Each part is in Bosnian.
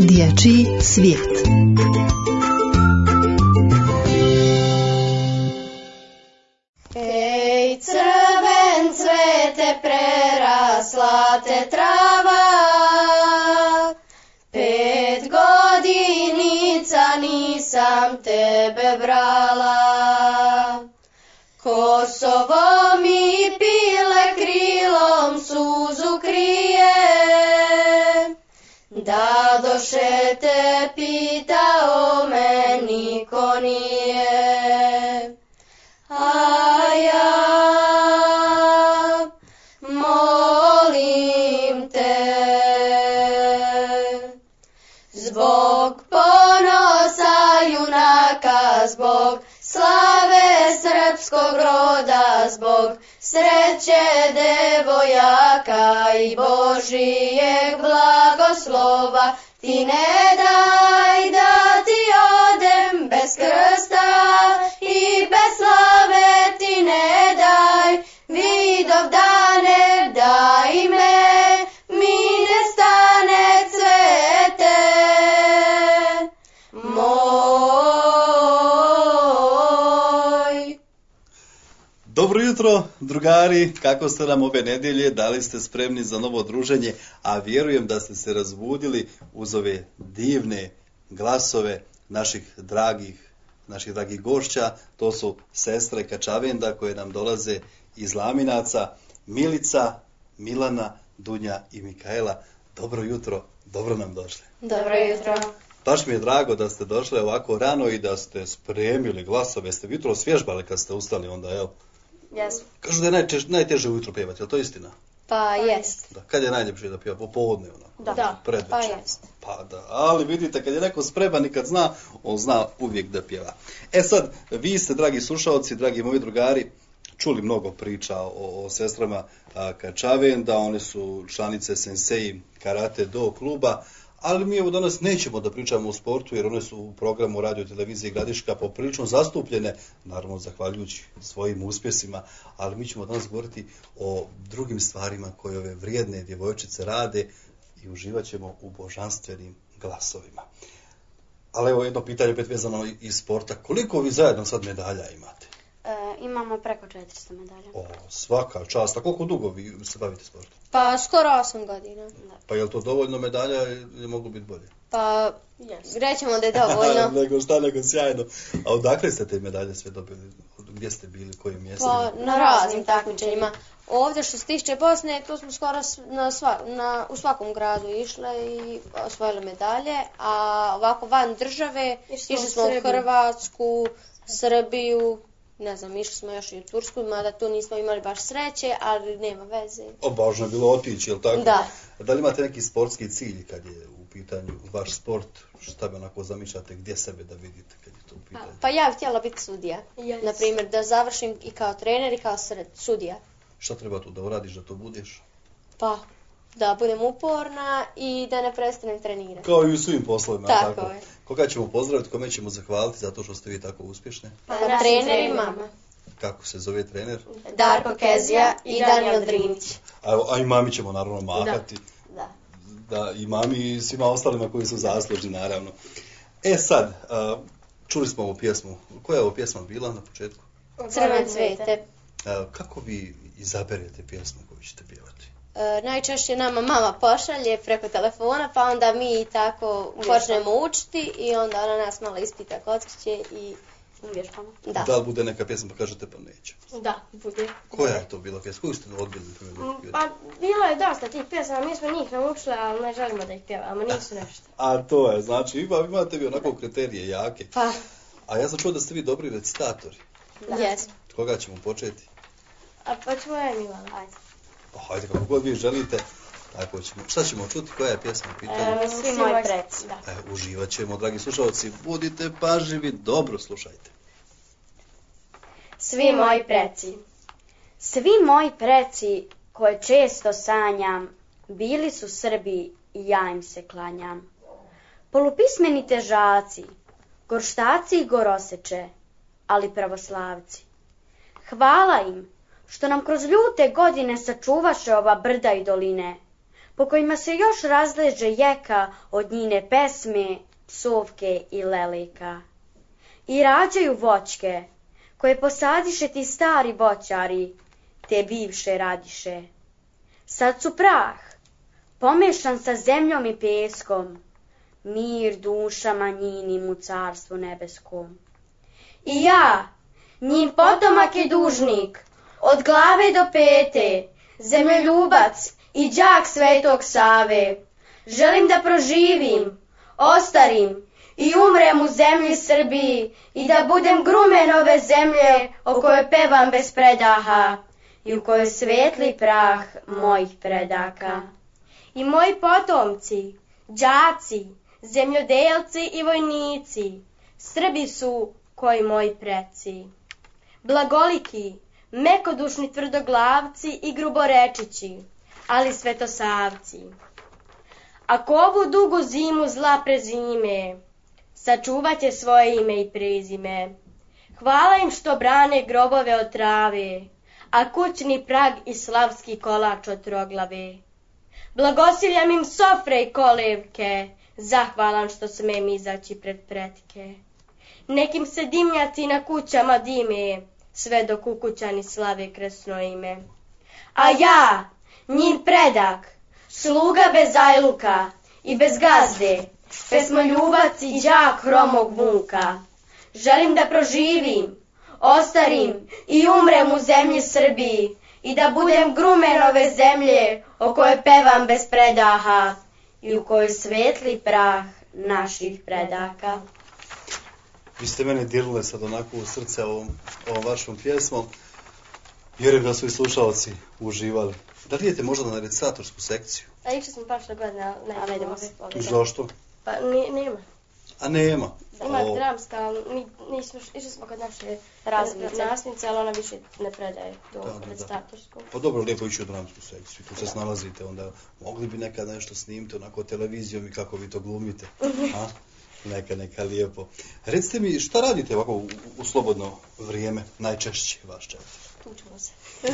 Dječji svijet. Ej, crven cvete, prerasla te trava, 5 godinica nisam tebe brala. Kosovo mi pile krilom suzu krije, da doše te pitao me niko nije. A ja molim te, zbog ponosa junaka, zbog slave srpskog roda, zbog sreće devojaka i Božijeg blagoslova, ti ne daj da ti odem bez krsta i bez slave, ti ne daj vidov dane, daj me, mi ne stane cvete moj. Dobro jutro, drugari, kako ste nam ove nedjelje, da li ste spremni za novo druženje, a vjerujem da ste se razbudili uz ove divne glasove naših dragih gošća. To su sestre Kačavenda koje nam dolaze iz Laminaca, Milica, Milana, Dunja i Mikaela. Dobro jutro, dobro nam došli. Dobro jutro. Baš mi je drago da ste došli ovako rano i da ste spremili glasove. Ste jutro osvježbali kad ste ustali onda, jel? Jesmo. Kažu da je najteže ujutro pjevati, je li to istina? Pa jest. Da, kad je najljepše da pjeva? Popodne onako? Da, predvečer. pa jest. Pa da, ali vidite, kad je neko spreman i kad zna, on zna uvijek da pjeva. E sad, vi ste, dragi slušalci, dragi moji drugari, čuli mnogo priča o sestrama Kačavenda, one su članice Sensei Karate Do kluba, ali mi evo danas nećemo da pričamo o sportu, jer one su u programu Radio Televizije Gradiška poprilično zastupljene, naravno zahvaljujući svojim uspjesima, ali mi ćemo danas govoriti o drugim stvarima koje ove vrijedne djevojčice rade i uživat ćemo u božanstvenim glasovima. Ali evo jedno pitanje opet vezano iz sporta. Koliko vi zajedno sad medalja imate? Imamo preko 400 medalja. O, svaka čast. A koliko dugo vi se bavite sportom? Pa skoro 8 godina. Pa je li to dovoljno medalja ili mogu biti bolje? Pa rećemo da je dovoljno. nego sjajno. A odakle ste te medalje sve dobili? Gdje ste bili, kojim mjestima? Pa na raznim takmičenjima. Ovdje što se tiče Bosne, tu smo skoro u svakom gradu išle i osvojile medalje, a ovako van države išli smo u Hrvatsku, Srbiju, ne znam, išli smo još i u Tursku, mada tu nismo imali baš sreće, ali nema veze. Važno je bilo otići, je li tako? Da. Da li imate neki sportski cilj kad je u pitanju vaš sport? Šta bi onako zamišljate, gdje sebe da vidite kad je to u pitanju? Pa ja bih htjela biti sudija. Yes. Naprimjer, da završim i kao trener i kao sudija. Šta treba tu da uradiš da to budeš? Pa, da budem uporna i da ne prestanem trenirati. Kao i u svim poslovima. Tako je. Koga ćemo pozdraviti, kome ćemo zahvaliti zato što ste vi tako uspješne? Pa trener i mama. Kako se zove trener? Darko Kezija i Daniel Drinić. A i mami ćemo naravno mahati. Da, i mami i svima ostalima koji su zaslužni, naravno. E sad, čuli smo ovu pjesmu. Koja je ovo pjesma bila na početku? Crven cvete. Kako vi izaberete pjesmu koju ćete pjevati? Najčešće nama mama pošalje preko telefona, pa onda mi tako počnemo učiti i onda ona nas malo ispita kod kuće i uvježbamo. Da li bude neka pjesma pa kažete pa neće? Da, bude. Koja je to bila pjesma? Koju ste odbili? Pa bilo je dosta tih pjesama, mi smo njih naučili, ali ne želimo da ih pjevamo, nisu nešto. A to je, znači imate vi onako kriterije jake. Pa. A ja sam čuo da ste vi dobri recitatori. Jesmo. Koga ćemo početi? A pa ćemo Milana, ajde. Pa hajde, kako god vi želite, tako ćemo. Šta ćemo čuti? Koja je pjesma u pitanju? Svi moji preci. Uživat ćemo, dragi slušalci. Budite pažljivi, dobro slušajte. Svi moji preci. Svi moji preci koje često sanjam, bili su Srbi i ja im se klanjam. Polupismeni težaci, gorštaci i goroseče, ali pravoslavci. Hvala im što nam kroz ljute godine sačuvaše ova brda i doline, po kojima se još razleže jeka od njine pesme, psovke i lelika. I rađaju voćke, koje posadiše ti stari voćari, te bivše radiše. Sad su prah, pomešan sa zemljom i peskom, mir dušama njinim u carstvu nebeskom. I ja, njim potomak i dužnik, od glave do pete, zemljoljubac i đak Svetog Save, želim da proživim, ostarim i umrem u zemlji Srbiji i da budem grumen ove zemlje o kojoj pevam bez predaha i u kojoj svetli prah mojih predaka. I moji potomci, đaci, zemljodelci i vojnici, Srbi su koji moji preci. Blagoliki, mekodušni tvrdoglavci i gruborečići, ali svetosavci. Ako ovu dugu zimu zla prezime, sačuvat će svoje ime i prezime. Hvala im što brane grobove od trave, a kućni prag i slavski kolač od troglave. Blagoslivljam im sofre i kolevke, zahvalan što smem izaći pred pretke. Nekim se dimnjaci na kućama dime, sve dok ukućani slave krsno ime. A ja, njin predak, sluga bez ajluka i bez gazde, pesmoljubac i đak hromog muka, želim da proživim, ostarim i umrem u zemlji Srbiji i da budem grumen ove zemlje o kojoj pevam bez predaha i u kojoj svetli prah naših predaka. Vi ste mene dirnuli sad onako u srce ovom vašom pjesmom. Vjerujem da su i slušalci uživali. Da li idete možda na recitatorsku sekciju? A išli smo prošle godine, ne idemo ove. Zašto? Pa nema. A nema? Ima dramska, ali išli smo kod naše nastavnice, ali ona više ne predaje do recitatorskog. Pa dobro, lijepo ići u dramsku sekciju, tu se snalazite, onda mogli bi nekad nešto snimiti onako televizijom i kako vi to glumite. A? Neka lijepo. Recite mi, šta radite ovako u slobodno vrijeme, najčešće vaš čet? Tučemo se.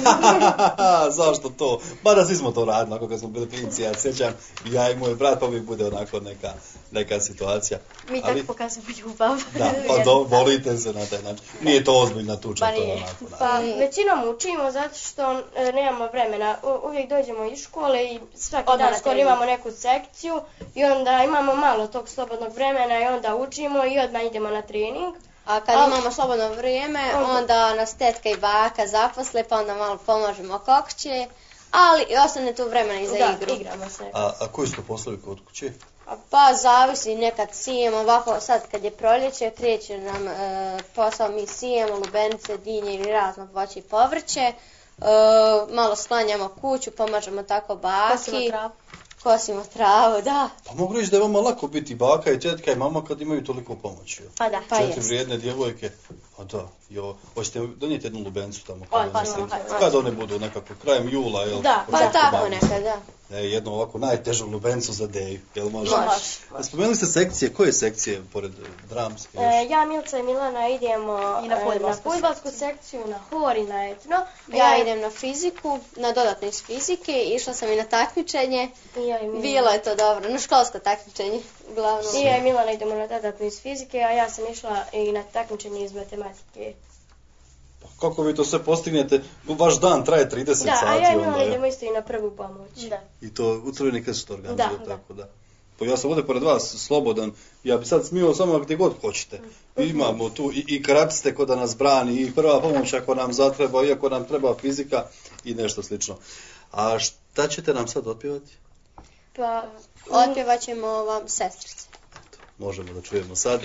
Zašto to? Ba da svi smo to radili, ako kad smo bili klinci, ja sjećam, ja i moj brat, pa uvijek bude onako neka situacija. Mi tako pokazujemo ljubav. Da, pa volite se na taj način. Nije to ozbiljna tuča, to je onako. Pa većinom učimo zato što nemamo vremena. Uvijek dođemo iz škole i svaki dan skoro imamo neku sekciju i onda imamo malo tog slobodnog vremena i onda učimo i odmah idemo na trening. A kad imamo slobodno vrijeme, onda nas tetka i baka zaposle, pa onda malo pomažemo oko kuće, ali ostane tu vremena i za igru. Da, igramo se. A koji su to poslovi kod kuće? Pa zavisi, nekad sijemo, ovako sad kad je proljeće, kreće nam posao, mi sijemo lubenice, dinje ili razno voće i povrće, malo sklanjamo kuću, pomažemo tako baki. Kosimo travu, da. Pa mogu reći da je vama lako biti baka i tetka i mama kad imaju toliko pomoći. Pa da. 4 vrijedne djevojke. A da, hoćete donijeti jednu lubencu tamo? Kad one budu nekako krajem jula? Jel? Da, pa tako nekad, da. Jednu ovako najtežu lubencu za Deju, jel može? Spomenuli ste sekcije, koje sekcije pored dramske? Ja, Milca i Milana idemo na fudbalsku sekciju, na hor i na etno. Ja idem na fiziku, na dodatno iz fizike, išla sam i na takmičenje. Bilo je to dobro, na školsko takmičenje, uglavnom. I ja i Milana idemo na dodatno iz fizike, a ja sam išla i na takmičenje iz matematike. Kako vi to sve postignete? Vaš dan traje 30 sati. Da, a ja i Milana idemo isto i na prvu pomoć. Da. I to u Crveni krst organizuje, tako da. Pa ja sam ovdje pored vas slobodan, ja bi sad smio samo gdje god hoćete. Imamo tu i karatiste ko da nas brani, i prva pomoć ako nam zatreba, i ako nam treba fizika i nešto slično. A šta ćete nam sad otpjevati? Pa otpjevat ćemo vam Sestrice. Možemo da čujemo sad.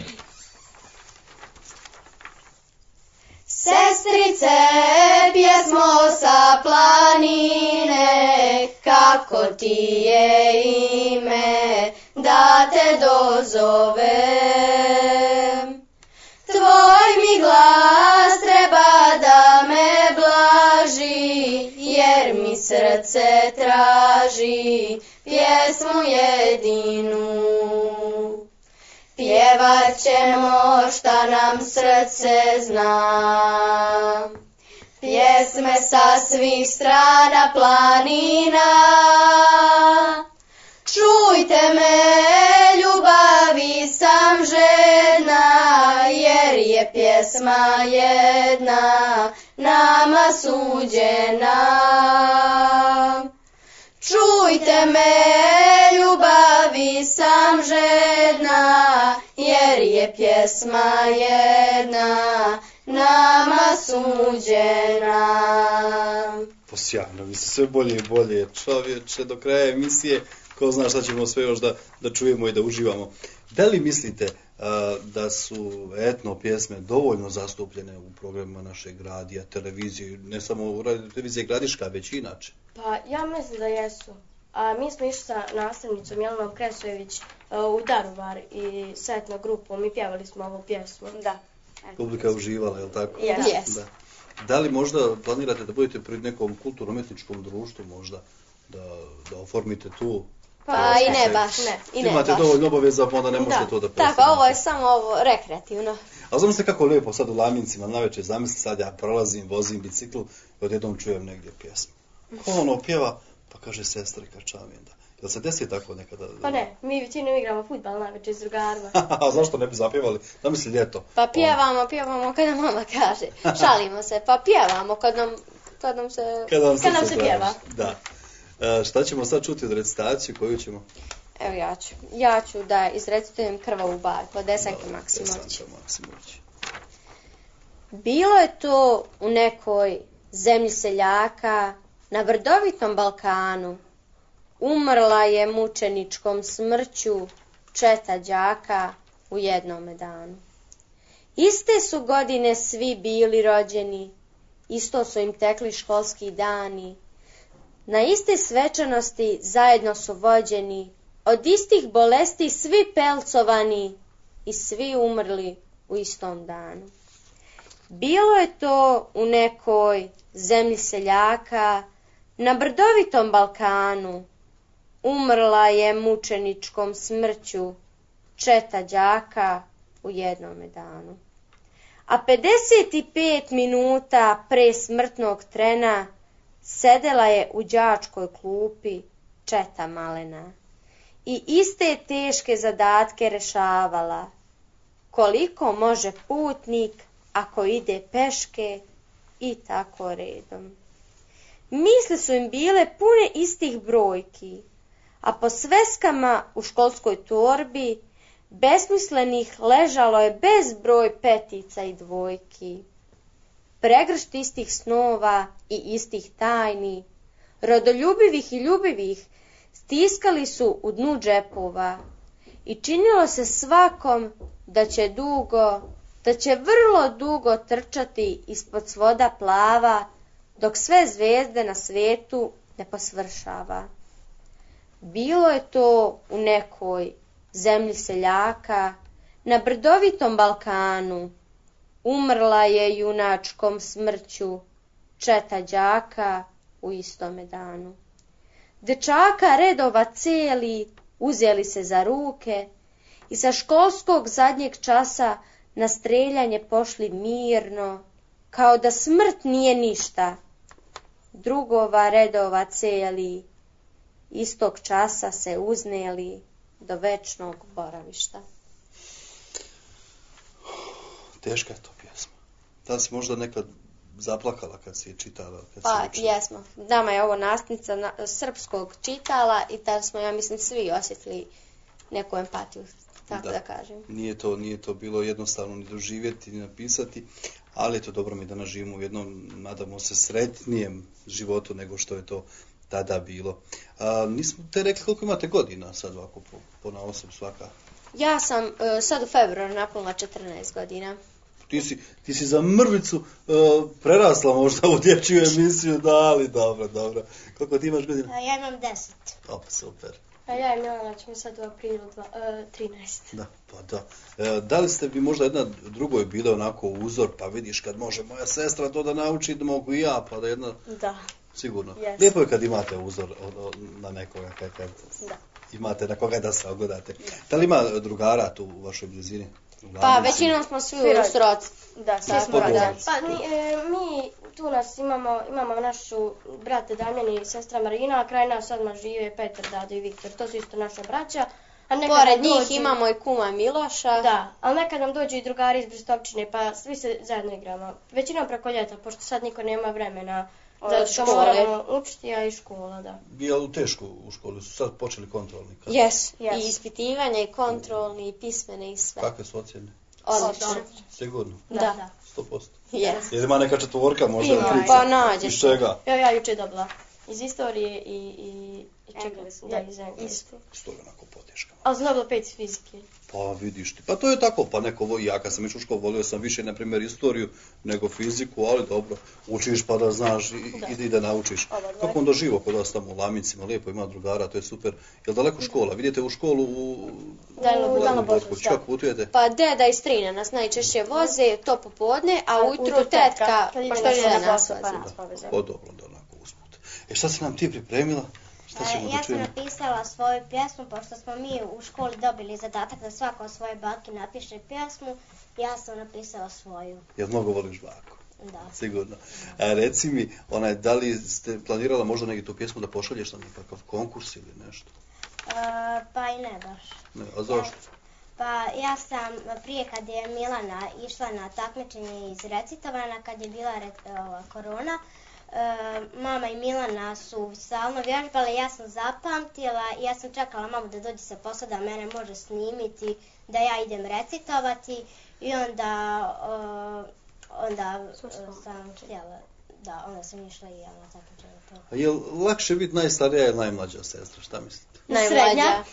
Sestrice, pjesmo sa planine, kako ti je ime, da te dozovem. Tvoj mi glas treba da me blaži, jer mi srce traži pjesmu jedinu. Pjevat ćemo šta nam srce zna, pjesme sa svih strana planina, Čujte me, ljubavi sam žedna, jer je pjesma jedna nama suđena. Čujte me, ljubavi sam žedna, jer je pjesma jedna nama suđena. Po sjajno, vi ste sve bolje i bolje, čovječe, do kraja emisije, ko zna šta ćemo sve još da čujemo i da uživamo. Da li mislite da su etno pjesme dovoljno zastupljene u programima našeg radija, televizije, ne samo u televiziji Gradiška, već i inače? Pa ja mislim da jesu. A mi smo išli sa nastavnicom Jelenom Kresojević u Daruvar i sa etno grupom i pjevali smo ovu pjesmu. Da. Publika je uživala, je li tako? Yes. Da. Da li možda planirate da budete pri nekom kulturno-umetničkom društvu možda, da oformite tu? Pa i ne baš. Imate dovoljno obaveza, pa onda ne možete to da predstavite. Tako, ovo je samo rekreativno. A znam se kako lijepo sad u Lamincima navečer, zamisli sad ja prolazim, vozim bicikl i odjednom čujem negdje pjesmu. Ko ono pjeva, pa kaže sestra Kačavijenda. Jel se desi tako nekada? Pa ne, mi većinom igramo fudbal navečer s drugarima. A zašto ne bi zapjevali? Zamisli ljeto. Pa pjevamo kad nam mama kaže. Šalimo se, pa pjevamo kad nam se pjeva. Da. Šta ćemo sad čuti od recitaciju, koju ćemo? Evo ja ću da izrecitujem Krvavu barku od Desanke Maksimović. Bilo je to u nekoj zemlji seljaka na brdovitom Balkanu. Umrla je mučeničkom smrću četa đaka u jednome danu. Iste su godine svi bili rođeni, isto su im tekli školski dani. Na iste svečanosti zajedno su vođeni, od istih bolesti svi pelcovani i svi umrli u istom danu. Bilo je to u nekoj zemlji seljaka na brdovitom Balkanu. Umrla je mučeničkom smrću četa đaka u jednome danu. A 55 minuta pre smrtnog trena sedela je u đačkoj klupi četa malena i iste teške zadatke rešavala. Koliko može putnik ako ide peške i tako redom. Misli su im bile pune istih brojki, a po sveskama u školskoj torbi besmislenih ležalo je bezbroj petica i dvojki. Pregršt istih snova i istih tajni, rodoljubivih i ljubivih, stiskali su u dnu džepova i činilo se svakom da će vrlo dugo trčati ispod svoda plava, dok sve zvezde na svijetu ne posvršava. Bilo je to u nekoj zemlji seljaka na brdovitom Balkanu. Umrla je junačkom smrću četa đaka u istome danu. Dečaka redova cijeli uzeli se za ruke i sa školskog zadnjeg časa na streljanje pošli mirno, kao da smrt nije ništa. Drugova redova cijeli istog časa se uzneli do večnog boravišta. Teška je to pjesma. Da si možda nekad zaplakala kad si je čitala? Pa jesmo. Nama je ovo nastavnica srpskog čitala i tada smo, ja mislim, svi osjetili neku empatiju, tako da kažem. Nije to bilo jednostavno ni doživjeti, ni napisati, ali je to dobro mi danas živimo u jednom, nadamo se, sretnijem životu nego što je to tada bilo. Nismo te rekli koliko imate godina sad ovako po naosob svaka? Ja sam sad u februaru napunila 14 godina. Ti si za mrvicu prerasla možda u dječju emisiju, da, ali dobro. Koliko ti imaš godina? Ja imam 10. Super. A ja i Milana ćemo sad u aprilu 13. Da, pa da. Da li ste bi možda jedna drugoj bile onako uzor, pa vidiš kad može moja sestra to da nauči, da mogu i ja, pa da jedna... Da. Sigurno. Yes. Lijepo je kad imate uzor na nekoga, kad da. imate na koga da se ogledate. Da li ima drugara tu u vašoj blizini? Pa većinom smo svi u srodstvu. Da, svi smo rođaci. Pa mi tu nas imamo našu brata Damjan i sestra Marina, a kraj nas odmah žive Petar, Dado i Viktor. To su isto naša braća. Pored njih imamo i kuma Miloša. Da, ali nekad nam dođu i drugari iz Bristovčine, pa svi se zajedno igramo. Većinom preko ljeta, pošto sad niko nema vremena da što moramo učiti, a i škola, da. Je li teško u školi? Su sad počeli kontrolni? Jes, i ispitivanja, i kontrolni, i pismene, i sve. Kakve su ocjene? Odlično. Sigurno? Da. 100%. Jes. Jer ima neka četvorka možda? Pa nađeš. Iz čega? Ja juče dobila. Iz istorije i engleski. Da, iz engleski. Istorija onako poteška. Ali sam dobila 5 iz fizike. Pa vidiš ti, pa to je tako, pa neko, ja kad sam išao u školu volio sam više, na primjer, istoriju nego fiziku, ali dobro, učiš pa da znaš i da naučiš. Kako onda živo kod vas tamo u Lamincima, lijepo ima drugara, to je super. Jel daleko škola? Vidite u školu u Danilopolsku, kako putujete? Pa deda i strina nas najčešće voze, to popodne, a ujutru tetka, pa što je nas vozi. Pa dobro, da onako usput. Šta si nam ti pripremila? Ja sam napisala svoju pjesmu, pošto smo mi u školi dobili zadatak da svako svoje baki napiše pjesmu, ja sam napisala svoju. Jel mnogo voliš baku? Da. Sigurno. Reci mi, da li ste planirala možda negdje tu pjesmu da pošalješ na nekakav konkurs ili nešto? Pa i ne baš. Ne, a zašto? Pa ja sam prije kad je Milana išla na takmičenje iz recitovana, kad je bila korona, mama i Milana su stalno vježbale, ja sam zapamtila i ja sam čekala mamu da dođe sa posla da mene može snimiti, da ja idem recitovati i onda sam htjela, da, onda sam išla i ja na takmičenje. A je li lakše biti najstarija ili najmlađa sestra, šta mislite? Najmlađa.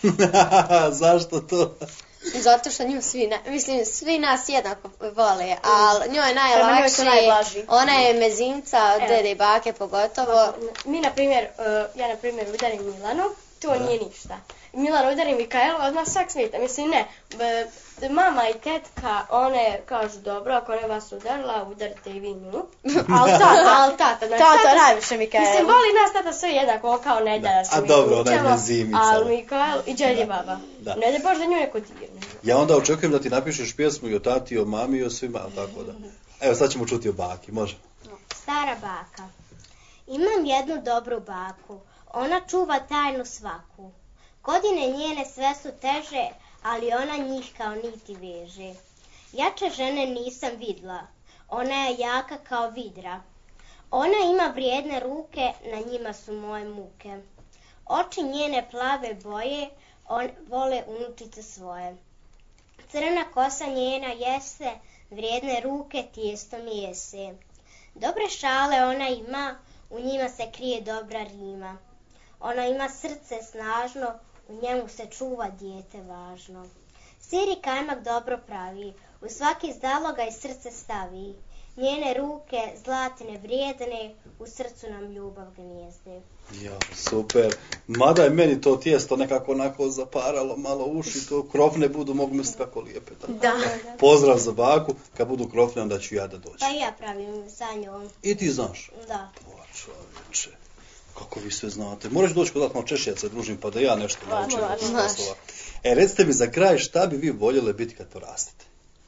Zašto to? Zato što nju svi nas jednako vole, ali njoj je najlakše, ona je mezinca od dede i bake pogotovo. Mi, ja na primjer udarim Milanu, to nije ništa. Milana udari Mikaelu, odmah svak smijete. Mislim, ne, mama i tetka, one kažu dobro, ako ne vas udarila, udarite i vi nju. Ali tata. Tata najviše Mikaelu. Mislim, voli nas tata sve jednako, kao ne da se mi dobro, ona je mezimica. Ali Mikael i dželji baba. Ne da bož da nju neko dirne. Ja onda očekujem da ti napišeš pjesmu i o tati, i o mami, i o svima, tako da. Evo, sad ćemo čuti o baki, može? Stara baka. Imam jednu dobru baku, ona čuva tajnu svaku. Godine njene sve su teže, ali ona njih kao niti veže. Jače žene nisam vidla, ona je jaka kao vidra. Ona ima vrijedne ruke, na njima su moje muke. Oči njene plave boje, vole unučice svoje. Crna kosa njena jese, vrijedne ruke tijestom jese. Dobre šale ona ima, u njima se krije dobra rima. Ona ima srce snažno, u njemu se čuva dijete važno. Sir i kajmak dobro pravi, u svaki zaloga i srce stavi. Njene ruke, zlatne vrijedne, u srcu nam ljubav gnijezde. Ja, super. Mada je meni to tijesto nekako onako zaparalo malo uši, to krofne budu, mogu misliti kako lijepe. Da. Pozdrav za baku, kad budu krofne onda ću ja da dođem. Pa ja pravim sa njom. I ti znaš? Da. Pa čovječe, kako vi sve znate. Moraš doći kod malo Češijaca družim pa da ja nešto naučim od poslova. Recite mi za kraj, šta bi vi voljeli biti kad porastete?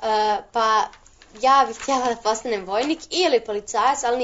Pa ja bih htjela da postanem vojnik ili policajac, ali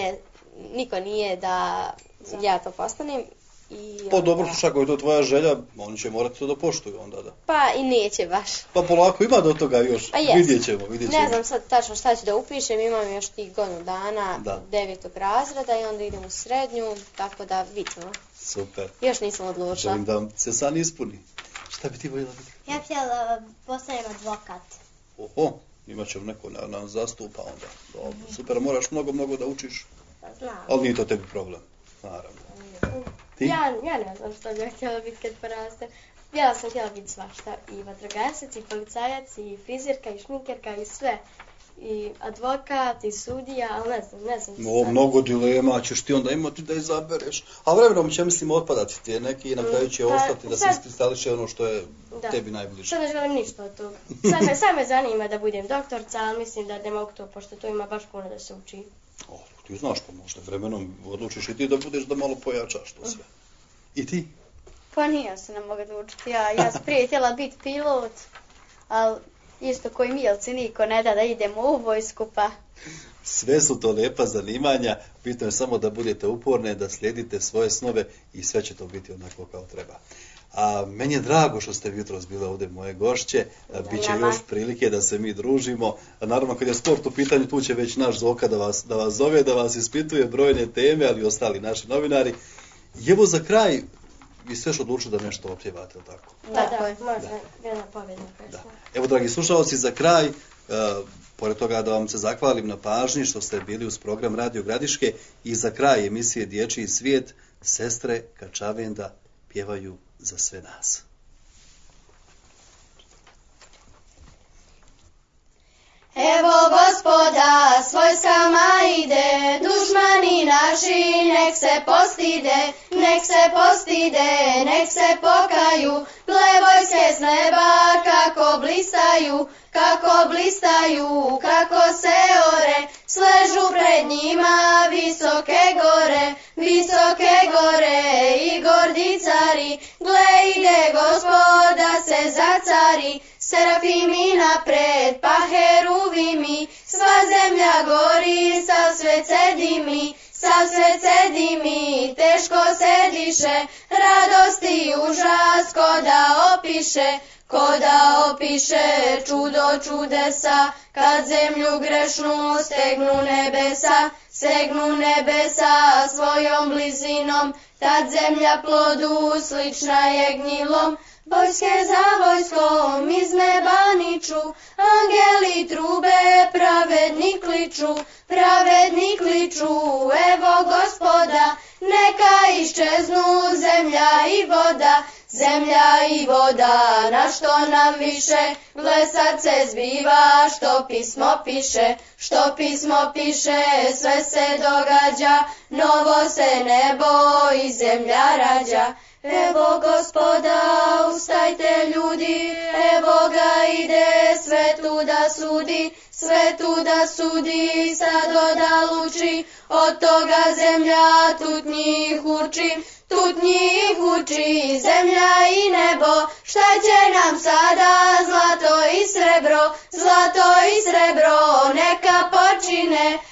niko nije da ja to postanem. Pa dobro, slušaj, ako je to tvoja želja, oni će morati to da poštuju onda da. Pa i neće baš. Pa polako, ima do toga još, vidjet ćemo. Ne znam sad tačno šta ću da upišem, imam još tih godinu dana, 9. razreda i onda idem u srednju, tako da vidimo. Super. Još nisam odlučila. Želim da se san ispuni. Šta bi ti voljela biti? Ja bih htjela postanem advokat. Oho, imat ćemo neko na zastupa onda. Dobro, super, moraš mnogo da učiš. Znam. Ali nije to tebi problem, naravno. Ti? Ja ne znam što bih htjela biti kad porastem. Ja sam htjela biti svašta, i vatrogasac, i policajac, i frizirka, i šminkerka, i sve. I advokat, i sudija, ali ne znam. Mnogo dilema ćeš ti onda imati da izabereš. A vremenom će, mislim, otpadati ti neki i na kraju će ostati da se iskristališe ono što je tebi najbliže. Sad ne želim ništa od toga. Sad me zanima da budem doktorca, ali mislim da ne mogu to, pošto tu ima baš puno da se uči. Ti znaš pa možda vremenom odlučiš i ti da budeš da malo pojačaš to sve. I ti? Pa nije se ne mogu odlučiti. Ja sam prije htjela biti pilot, ali Isto koji Milci, niko ne da idemo u vojsku, pa... Sve su to lijepa zanimanja, bitno je samo da budete uporne, da slijedite svoje snove i sve će to biti onako kao treba. A meni je drago što ste jutros bile ovdje moje gošće, bit će još prilike da se mi družimo. A naravno kad je sport u pitanju, tu će već naš Zoka da vas zove, da vas ispituje brojne teme, ali i ostali naši novinari. I evo za kraj, vi ste još odlučili da nešto opjevate, ili tako? Da, može jedna pobjedna pesma. Evo, dragi slušalci, za kraj, pored toga da vam se zahvalim na pažnji što ste bili uz program Radio Gradiške i za kraj emisije Dječji svijet, sestre Kačavenda pjevaju za sve nas. Evo Gospoda s vojskama ide, dušmani naši nek se postide, nek se postide, nek se pokaju, gle vojske s neba kako blistaju, kako blistaju, kako se ore, sležu pred njima visoke gore i gordi cari, gle ide Gospoda se zacari, serafimi napred, pa heruvimi, sva zemlja gori, sav svet se dimi, teško se diše, radost i užas ko da opiše čudo čudesa, kad zemlju grešnu stegnu nebesa svojom blizinom, tad zemlja plodu slična je gnilom. Vojske za vojskom iz neba niču, angeli trube, pravedni kliču, evo Gospoda, neka iščeznu zemlja i voda, na što nam više, gle sad se zbiva, što pismo piše, sve se događa, novo se nebo i zemlja rađa. Evo Gospoda, ustajte ljudi, evo ga ide, sve tu da sudi, sad odaluči, od toga zemlja tutnjih uči, zemlja i nebo, šta će nam sada, zlato i srebro, neka počine,